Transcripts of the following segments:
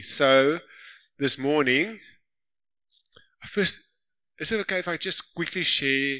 So this morning, first, is it okay if I just quickly share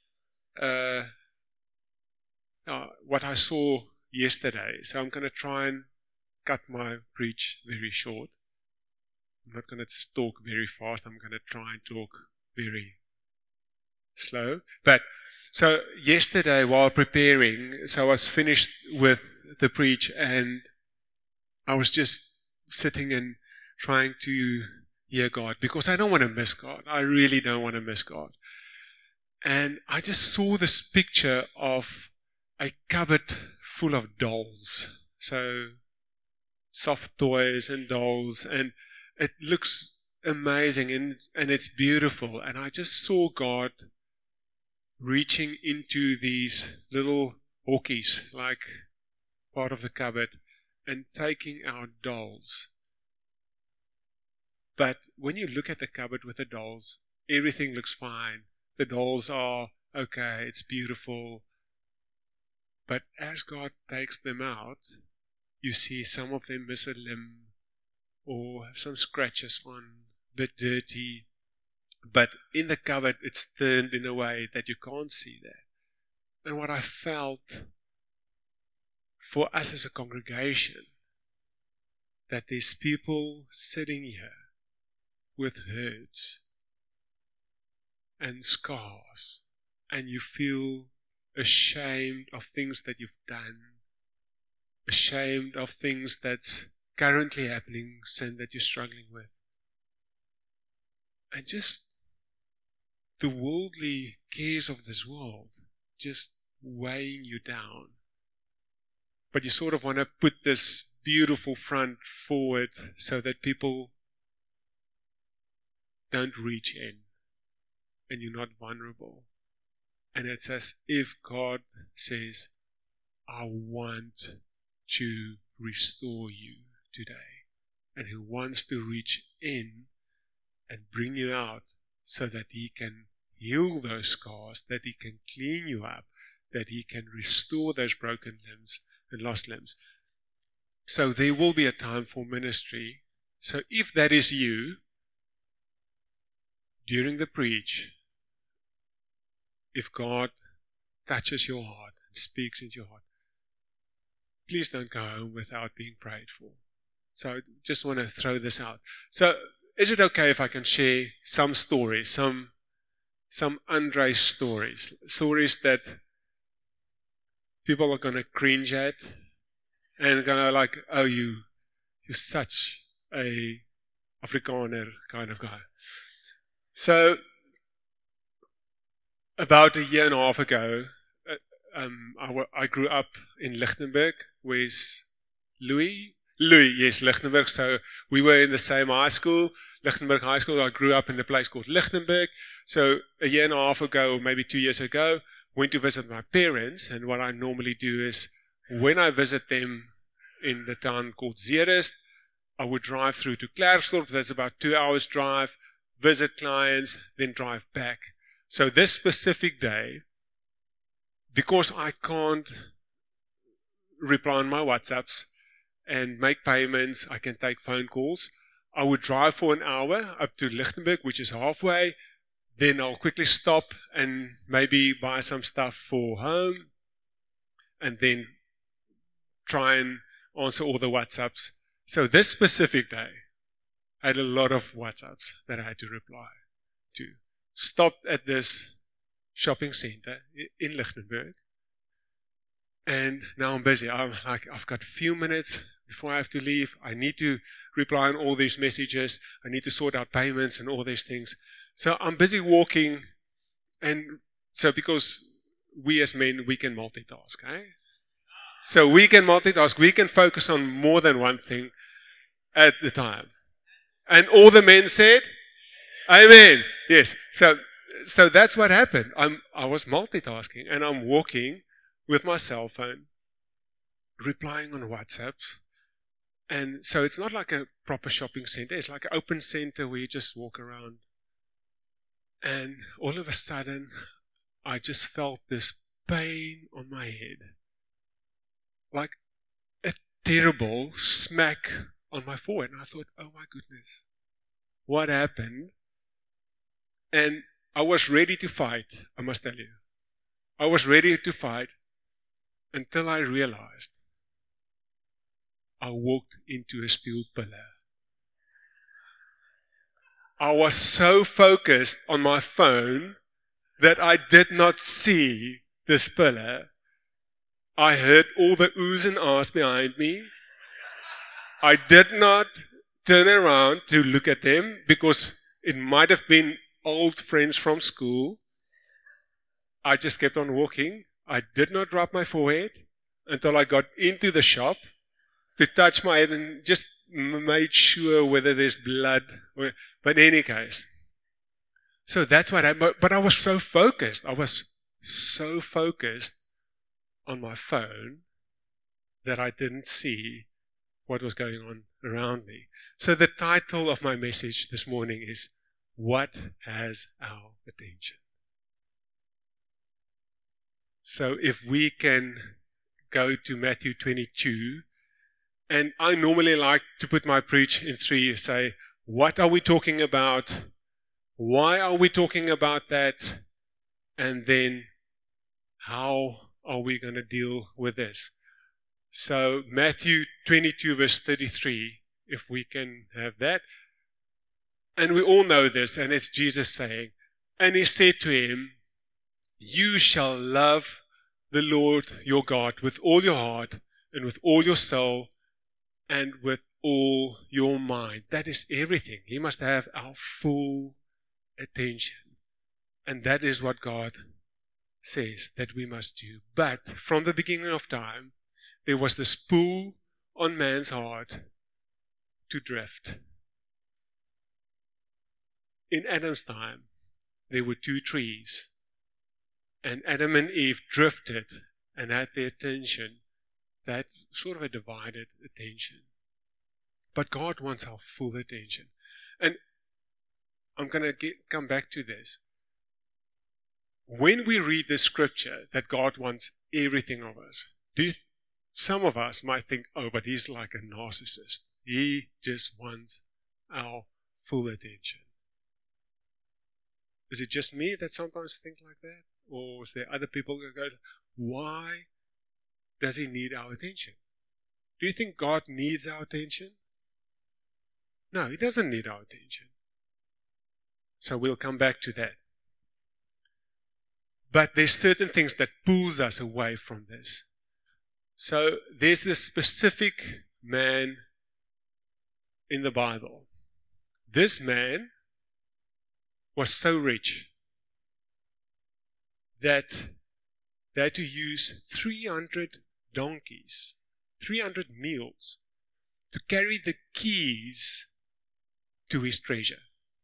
what I saw yesterday? So I'm going to try and cut my preach very short. I'm not going to talk very fast. I'm going to try and talk very slow. But so yesterday while preparing, so I was finished with the preach and I was just sitting and trying to hear God because I don't want to miss God. I really don't want to miss God. And I just saw this picture of a cupboard full of dolls. So soft toys and dolls, and it looks amazing and it's beautiful. And I just saw God reaching into these little hockeys, like part of the cupboard, and taking out dolls. But when you look at the cupboard with the dolls, everything looks fine. The dolls are okay, it's beautiful. But as God takes them out, you see some of them miss a limb or have some scratches on, a bit dirty. But in the cupboard, it's turned in a way that you can't see that. And what I felt for us as a congregation, that there's people sitting here with hurts and scars, and you feel ashamed of things that you've done, ashamed of things that's currently happening, sin that you're struggling with. And just the worldly cares of this world just weighing you down. But you sort of want to put this beautiful front forward so that people don't reach in and you're not vulnerable. And it's as if God says, I want to restore you today. And He wants to reach in and bring you out so that He can heal those scars, that He can clean you up, that He can restore those broken limbs and lost limbs. So there will be a time for ministry. So if that is you, during the preach, if God touches your heart and speaks into your heart, please don't go home without being prayed for. So I just want to throw this out. So is it okay if I can share some stories, some Andre stories that people are going to cringe at and going to like, oh, you're such a Afrikaner kind of guy. So about a year and a half ago, I grew up in Lichtenburg with Louis, yes, Lichtenburg. So we were in the same high school, Lichtenburg High School. I grew up in a place called Lichtenburg. So a year and a half ago, or maybe 2 years ago, went to visit my parents. And what I normally do is, when I visit them in the town called Zeerust, I would drive through to Klerksdorp. That's about 2 hours drive, visit clients, then drive back. So this specific day, because I can't reply on my WhatsApps and make payments, I can take phone calls, I would drive for an hour up to Lichtenburg, which is halfway. Then I'll quickly stop and maybe buy some stuff for home and then try and answer all the WhatsApps. So this specific day, I had a lot of WhatsApps that I had to reply to. Stopped at this shopping center in Lichtenburg. And now I'm busy. I'm like, I've got a few minutes before I have to leave. I need to reply on all these messages. I need to sort out payments and all these things. So I'm busy walking. And so because we as men, we can multitask. Eh? So we can multitask. We can focus on more than one thing at the time. And all the men said, Amen. Yes. So that's what happened. I was multitasking and I'm walking with my cell phone, replying on WhatsApps. And so it's not like a proper shopping center. It's like an open center where you just walk around. And all of a sudden, I just felt this pain on my head. Like a terrible smack on my forehead. And I thought, oh my goodness, what happened? And I was ready to fight, I must tell you. I was ready to fight until I realized I walked into a steel pillar. I was so focused on my phone that I did not see this pillar. I heard all the oohs and ahs behind me. I did not turn around to look at them because it might have been old friends from school. I just kept on walking. I did not rub my forehead until I got into the shop to touch my head and just made sure whether there's blood. But in any case, so that's what happened. But I was so focused. I was so focused on my phone that I didn't see what was going on around me. So the title of my message this morning is, What Has Our Attention? So if we can go to Matthew 22, and I normally like to put my preach in three, say, what are we talking about? Why are we talking about that? And then, how are we going to deal with this? So Matthew 22 verse 33, if we can have that. And we all know this, and it's Jesus saying, and he said to him, you shall love the Lord your God with all your heart and with all your soul and with all your mind. That is everything. He must have our full attention. And that is what God says that we must do. But from the beginning of time, there was this pull on man's heart to drift. In Adam's time, there were two trees, and Adam and Eve drifted and had their attention. That sort of a divided attention. But God wants our full attention. And I'm going to come back to this. When we read the scripture that God wants everything of us, some of us might think, oh, but he's like a narcissist. He just wants our full attention. Is it just me that sometimes think like that? Or is there other people who go, why does he need our attention? Do you think God needs our attention? No, he doesn't need our attention. So we'll come back to that. But there's certain things that pulls us away from this. So there's this specific man in the Bible. This man was so rich that they had to use 300 donkeys, 300 mules to carry the keys to his treasure.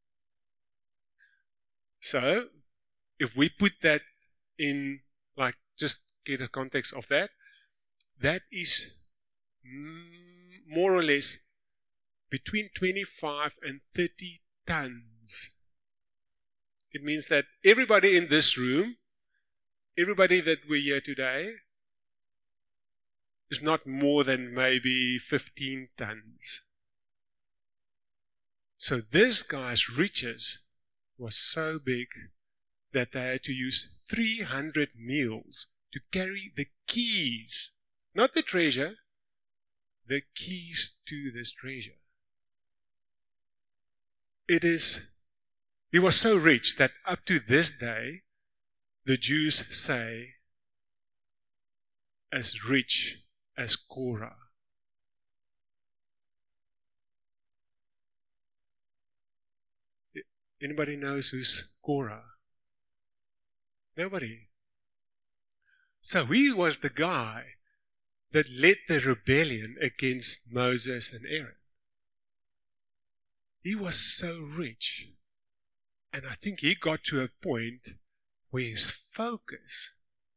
So, if we put that in, like, just get a context of that, that is more or less between 25 and 30 tons. It means that everybody in this room, everybody that we're here today, is not more than maybe 15 tons. So this guy's riches was so big that they had to use 300 mules to carry the keys, not the treasure, the keys to this treasure. He was so rich that up to this day, the Jews say, as rich as Korah. Anybody knows who's Korah? Nobody. So he was the guy that led the rebellion against Moses and Aaron. He was so rich. And I think he got to a point where his focus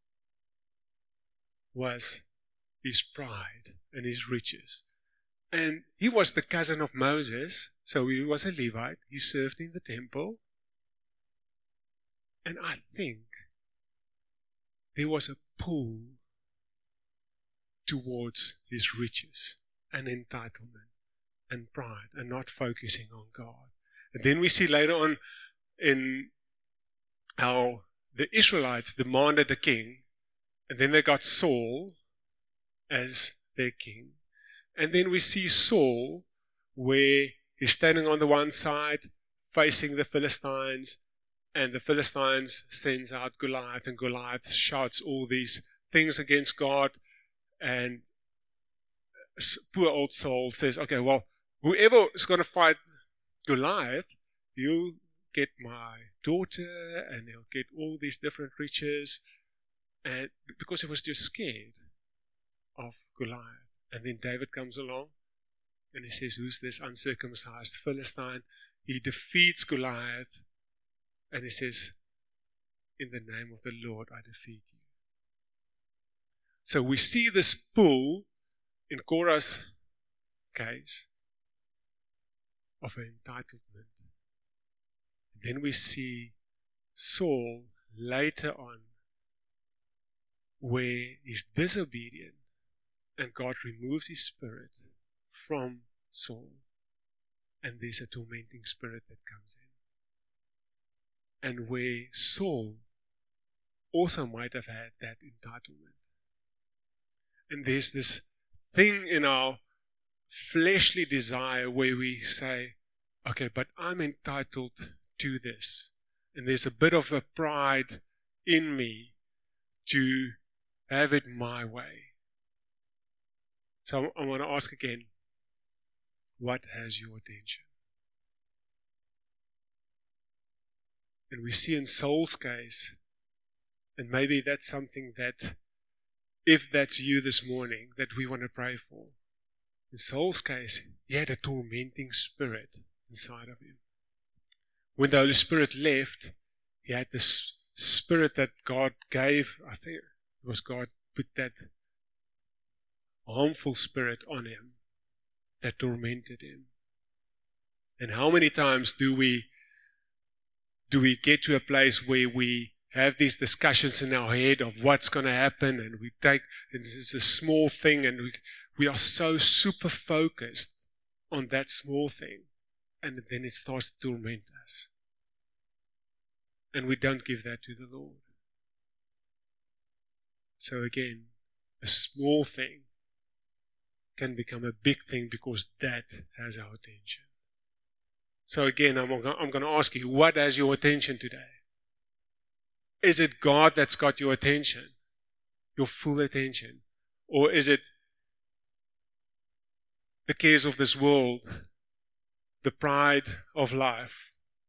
was his pride and his riches. And he was the cousin of Moses, so he was a Levite. He served in the temple. And I think there was a pull towards his riches and entitlement. and pride and not focusing on God. And then we see later on in how the Israelites demanded a king, and then they got Saul as their king. And then we see Saul, where he's standing on the one side, facing the Philistines, and the Philistines sends out Goliath, and Goliath shouts all these things against God, and poor old Saul says, okay, well, whoever is going to fight Goliath, he'll get my daughter, and he'll get all these different riches, and because he was just scared of Goliath. And then David comes along, and he says, who's this uncircumcised Philistine? He defeats Goliath, and he says, in the name of the Lord, I defeat you. So we see this pull in Korah's case of entitlement. Then we see Saul later on, where he's disobedient, and God removes his spirit from Saul, and there's a tormenting spirit that comes in. And where Saul also might have had that entitlement. And there's this thing in our fleshly desire where we say, okay, but I'm entitled to this. And there's a bit of a pride in me to have it my way. So I want to ask again, what has your attention? And we see in Saul's case, and maybe that's something that, if that's you this morning, that we want to pray for. In Saul's case, he had a tormenting spirit inside of him. When the Holy Spirit left, he had this spirit that God gave. I think it was God put that harmful spirit on him that tormented him. And how many times do we get to a place where we have these discussions in our head of what's going to happen, and we take, and it's a small thing, and we are so super focused on that small thing, and then it starts to torment us. And we don't give that to the Lord. So again, a small thing can become a big thing because that has our attention. So again, I'm going to ask you, what has your attention today? Is it God that's got your attention, your full attention? Or is it the cares of this world, the pride of life,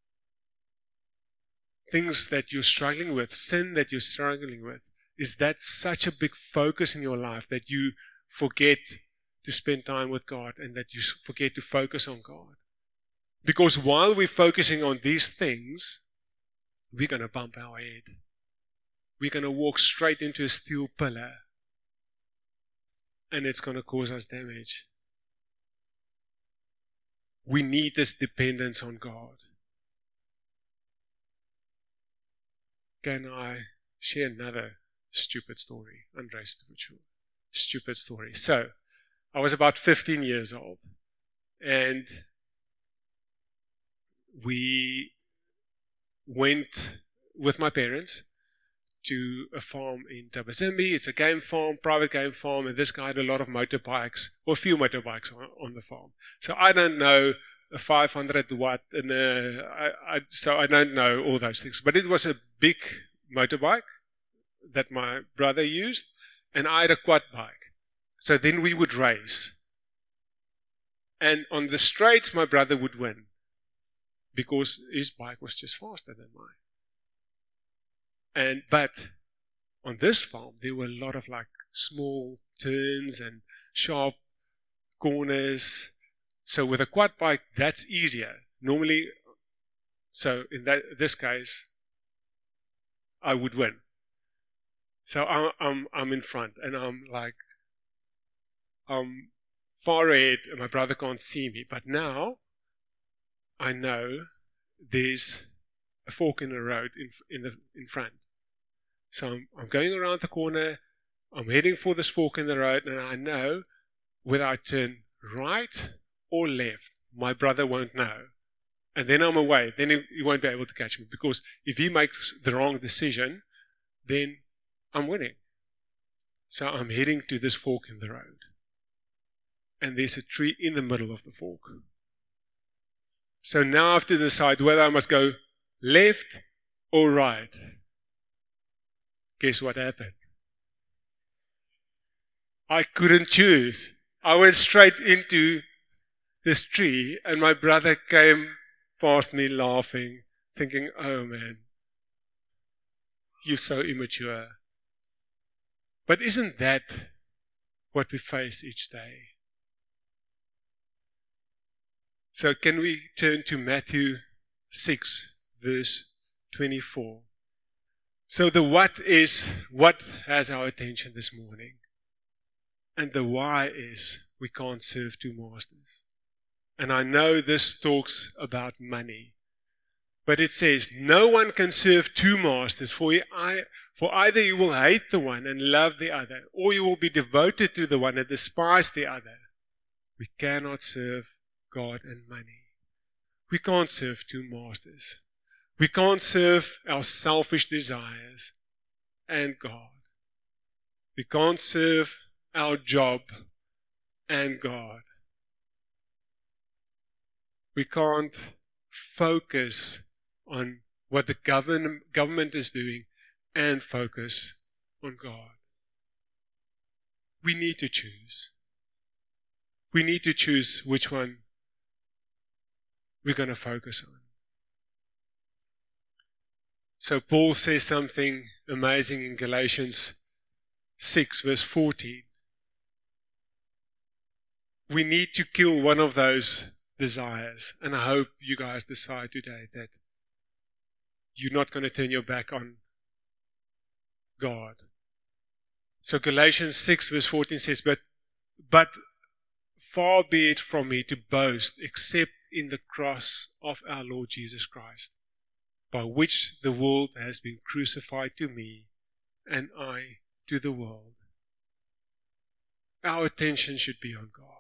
things that you're struggling with, sin that you're struggling with? Is that such a big focus in your life that you forget to spend time with God and that you forget to focus on God? Because while we're focusing on these things, we're going to bump our head. We're going to walk straight into a steel pillar, and it's going to cause us damage. We need this dependence on God. Can I share another stupid story? Andrei stupid story. So, I was about 15 years old, and we went with my parents to a farm in Tabazimbi. It's a game farm, private game farm, and this guy had a lot of motorbikes, or a few motorbikes on the farm. So I don't know a 500 watt, and so I don't know all those things. But it was a big motorbike that my brother used, and I had a quad bike. So then we would race. And on the straights, my brother would win, because his bike was just faster than mine. But on this farm, there were a lot of like small turns and sharp corners. So with a quad bike, that's easier. Normally, so in this case, I would win. So I'm in front, and I'm far ahead, and my brother can't see me. But now I know there's a fork in the road in front. So I'm going around the corner, I'm heading for this fork in the road, and I know whether I turn right or left, my brother won't know. And then I'm away. Then he won't be able to catch me. Because if he makes the wrong decision, then I'm winning. So I'm heading to this fork in the road. And there's a tree in the middle of the fork. So now I have to decide whether I must go left or right. Guess what happened? I couldn't choose. I went straight into this tree, and my brother came past me laughing, thinking, oh man, you're so immature. But isn't that what we face each day? So can we turn to Matthew 6, verse 24? So the what has our attention this morning. And the why is we can't serve two masters. And I know this talks about money. But it says, no one can serve two masters, for either you will hate the one and love the other, or you will be devoted to the one and despise the other. We cannot serve God and money. We can't serve two masters. We can't serve our selfish desires and God. We can't serve our job and God. We can't focus on what the government is doing and focus on God. We need to choose. We need to choose which one we're going to focus on. So Paul says something amazing in Galatians 6 verse 14. We need to kill one of those desires. And I hope you guys decide today that you're not going to turn your back on God. So Galatians 6 verse 14 says, But far be it from me to boast except in the cross of our Lord Jesus Christ, by which the world has been crucified to me and I to the world. Our attention should be on God.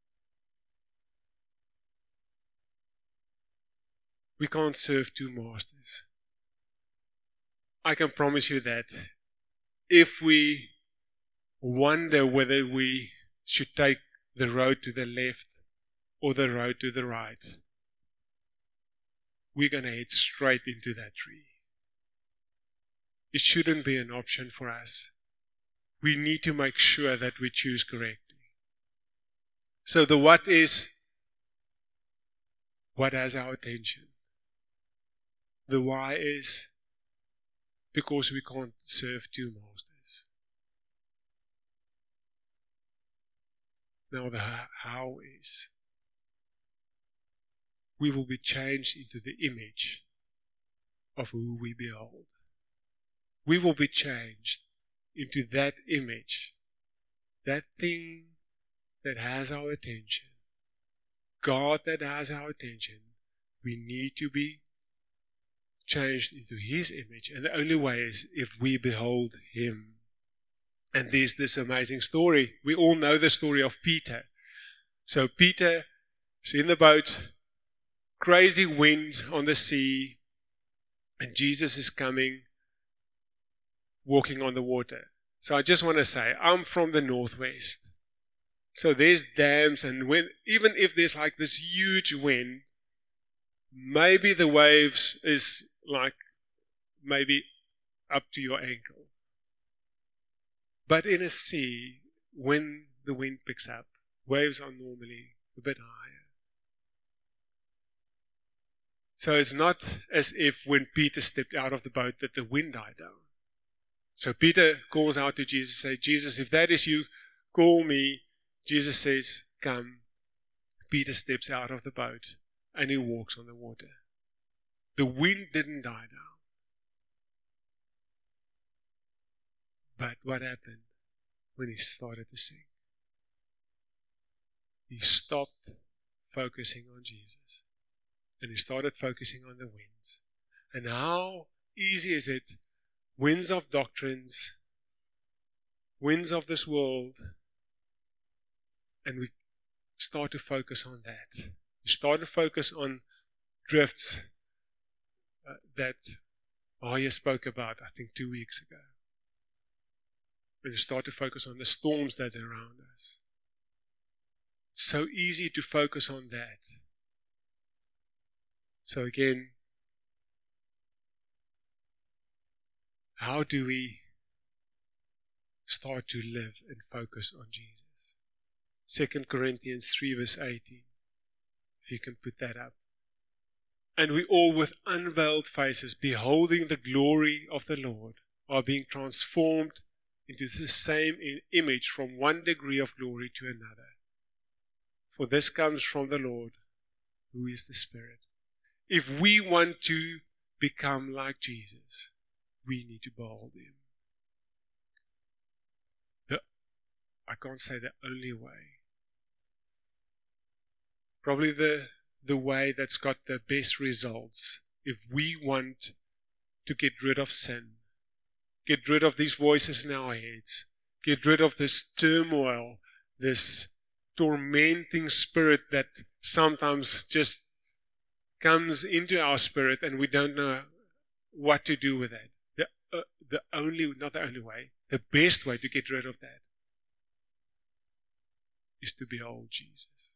We can't serve two masters. I can promise you that if we wonder whether we should take the road to the left or the road to the right, we're going to head straight into that tree. It shouldn't be an option for us. We need to make sure that we choose correctly. So the what is, what has our attention? The why is, because we can't serve two masters. Now the how is, we will be changed into the image of who we behold. We will be changed into that image, that thing that has our attention, God that has our attention. We need to be changed into His image, and the only way is if we behold Him. And there's this amazing story. We all know the story of Peter. So Peter is in the boat, crazy wind on the sea, and Jesus is coming, walking on the water. So I just want to say, I'm from the northwest. So there's dams, and even if there's like this huge wind, maybe the waves is like maybe up to your ankle. But in a sea, when the wind picks up, waves are normally a bit higher. So it's not as if when Peter stepped out of the boat that the wind died down. So Peter calls out to Jesus, say, Jesus, if that is you, call me. Jesus says, come. Peter steps out of the boat and he walks on the water. The wind didn't die down. But what happened when he started to sink? He stopped focusing on Jesus. And he started focusing on the winds. And how easy is it? Winds of doctrines, winds of this world, and we start to focus on that. You start to focus on drifts that Aya spoke about, I think 2 weeks ago. And you start to focus on the storms that are around us. It's so easy to focus on that. So again, how do we start to live and focus on Jesus? 2 Corinthians 3 verse 18. If you can put that up. And we all with unveiled faces, beholding the glory of the Lord, are being transformed into the same image from one degree of glory to another. For this comes from the Lord, who is the Spirit. If we want to become like Jesus, we need to behold Him. I can't say the only way. Probably the way that's got the best results. If we want to get rid of sin, get rid of these voices in our heads, get rid of this turmoil, this tormenting spirit that sometimes just comes into our spirit and we don't know what to do with that. Not the only way, the best way to get rid of that is to behold Jesus.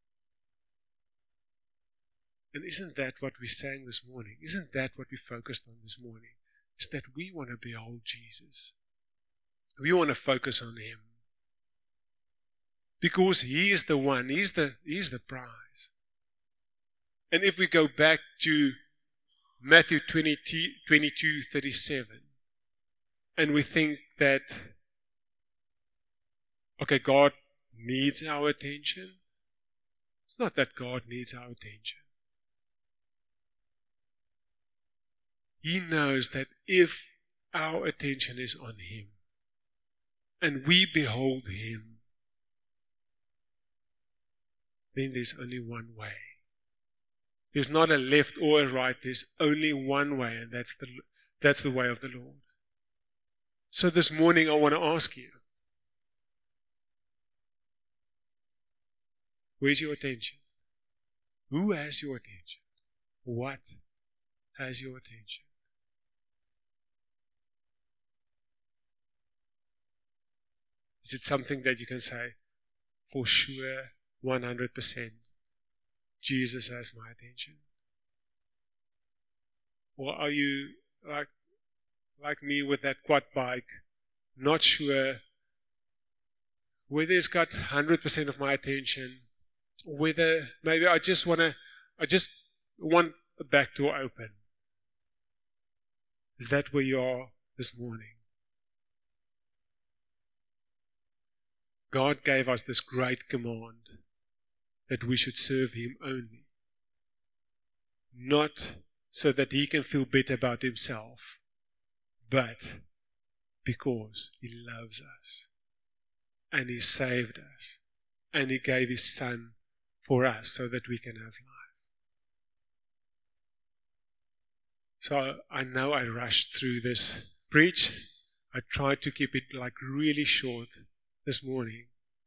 And isn't that what we sang this morning? Isn't that what we focused on this morning? Is that we want to behold Jesus. We want to focus on Him. Because He is the one, He's the prize. And if we go back to Matthew 22:37, and we think that, okay, God needs our attention. It's not that God needs our attention. He knows that if our attention is on Him, and we behold Him, then there's only one way. There's not a left or a right, there's only one way, and that's the way of the Lord. So this morning I want to ask you, where's your attention? Who has your attention? What has your attention? Is it something that you can say, for sure, 100%, Jesus has my attention? Or are you like me with that quad bike, not sure whether it's got 100% of my attention, or whether maybe I just want the back door open? Is that where you are this morning? God gave us this great command that we should serve Him only. Not so that He can feel better about Himself, but because He loves us and He saved us and He gave His Son for us so that we can have life. So I know I rushed through this preach. I tried to keep it really short this morning.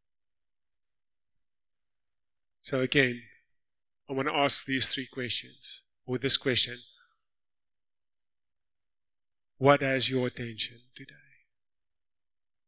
So again, I want to ask these three questions, or this question. What has your attention today?